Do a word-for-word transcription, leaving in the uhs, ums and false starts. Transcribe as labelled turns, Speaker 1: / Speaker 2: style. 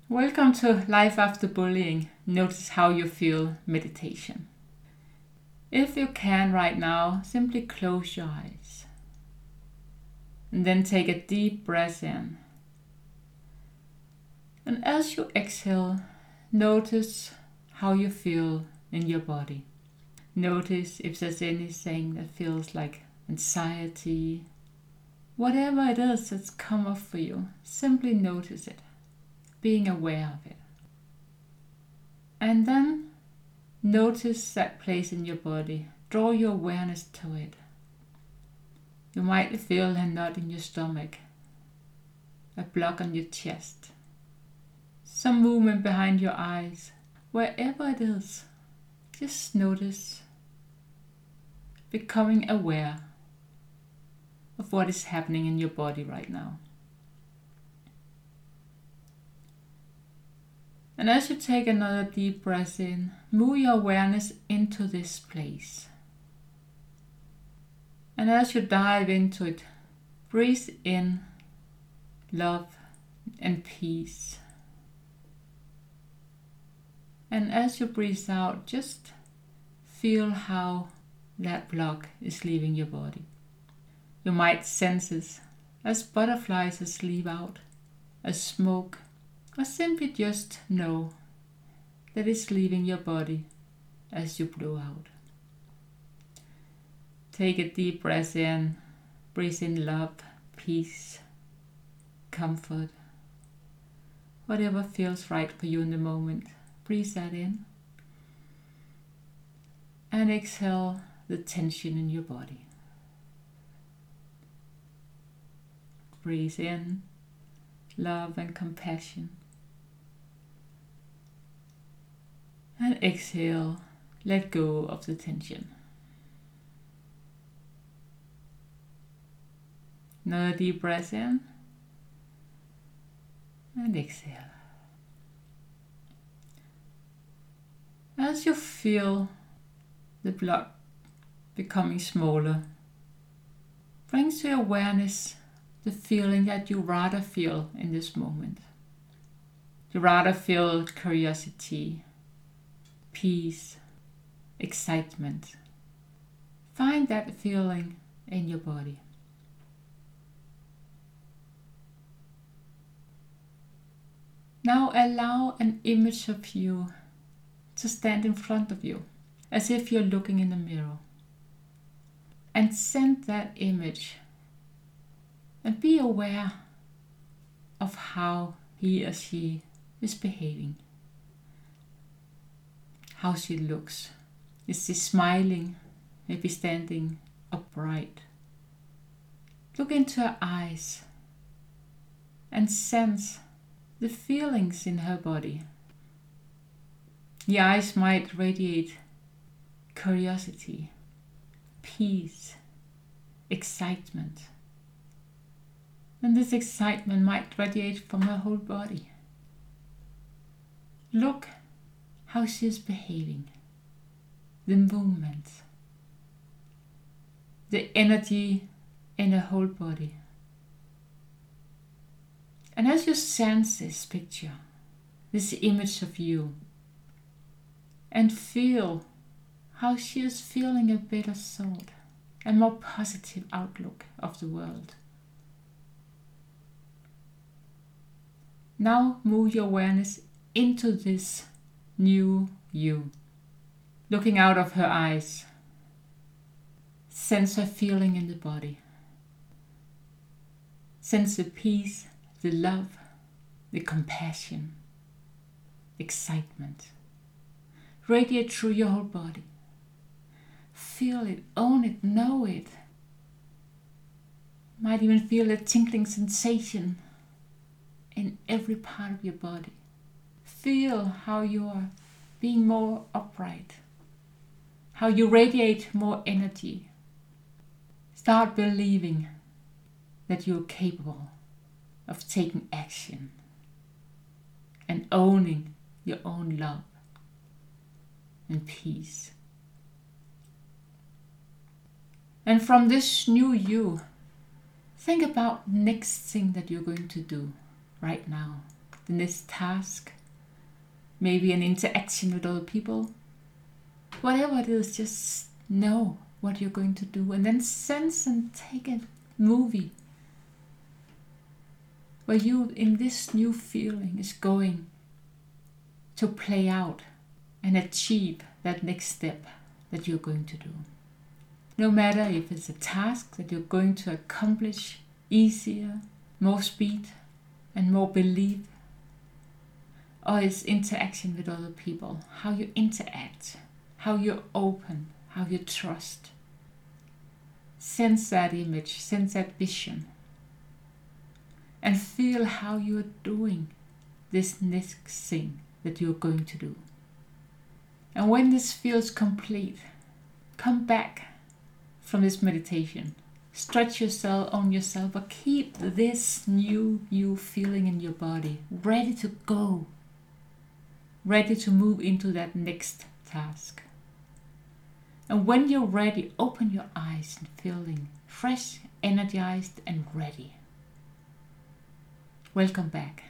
Speaker 1: Welcome to Life After Bullying. Notice how you feel meditation. If you can right now, simply close your eyes. And then take a deep breath in. And as you exhale, notice how you feel in your body. Notice if there's anything that feels like anxiety. Whatever it is that's come up for you, simply notice it. Being aware of it. And then notice that place in your body. Draw your awareness to it. You might feel a knot in your stomach, a block on your chest, some movement behind your eyes. Wherever it is, just notice, becoming aware of what is happening in your body right now. And as you take another deep breath in, move your awareness into this place. And as you dive into it, breathe in love and peace. And as you breathe out, just feel how that block is leaving your body. You might sense it as butterflies as leave out, as smoke, or simply just know that it's leaving your body as you blow out. Take a deep breath in, breathe in love, peace, comfort, whatever feels right for you in the moment. Breathe that in. And exhale the tension in your body. Breathe in love and compassion. And exhale, let go of the tension. Another deep breath in. And exhale. As you feel the block becoming smaller, bring to your awareness the feeling that you rather feel in this moment. You rather feel curiosity, peace, excitement. Find that feeling in your body. Now allow an image of you to stand in front of you, as if you're looking in a mirror. And send that image and be aware of how he or she is behaving. How she looks. Is she smiling? Maybe standing upright? Look into her eyes and sense the feelings in her body. The eyes might radiate curiosity, peace, excitement. And this excitement might radiate from her whole body. Look how she is behaving, the movement, the energy in her whole body. And as you sense this picture, this image of you, and feel how she is feeling a better thought, a more positive outlook of the world. Now move your awareness into this new you. Looking out of her eyes, sense her feeling in the body. Sense the peace, the love, the compassion, excitement. Radiate through your whole body. Feel it, own it, know it. Might even feel a tingling sensation in every part of your body. Feel how you are being more upright, how you radiate more energy. Start believing that you are capable of taking action and owning your own love and peace. And from this new you, think about next thing that you're going to do right now. the next task, maybe an interaction with other people. Whatever it is, just know what you're going to do, and then sense and take a movie where you, in this new feeling, is going to play out and achieve that next step that you're going to do. No matter if it's a task that you're going to accomplish easier, more speed and more belief, or it's interaction with other people, how you interact, how you open, how you trust. Sense that image, sense that vision, and feel how you're doing this next thing that you're going to do. And when this feels complete, come back from this meditation. Stretch yourself on yourself, but keep this new you feeling in your body, ready to go, ready to move into that next task. And when you're ready, open your eyes and feeling fresh, energized and ready. Welcome back.